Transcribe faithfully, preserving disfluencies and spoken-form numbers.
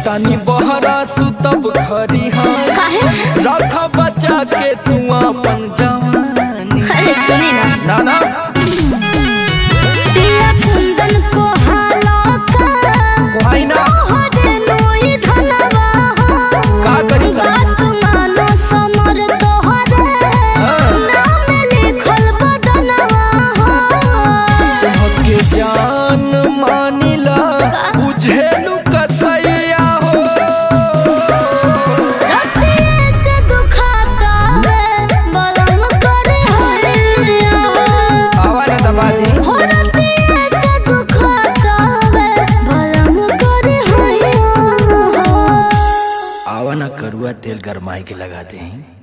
जातानी बहरा सुतब खरिहान रख बचा के तू अपन जवानी। अरे सुनी ना ना ना पिया कुंदन को हाला का कोई ना हरे नोई धनवा का करी बात मानो समर तोहरे नाम लिखल बदनवा के जान मानिला बुझेलू कसैया हो रतिये से दुखाता है बलम करे हरिया आवा ना दबा दी हो रतिये से दुखाता है बलम करे हरिया आवा ना करुआ तेल गरमाई के लगा दे।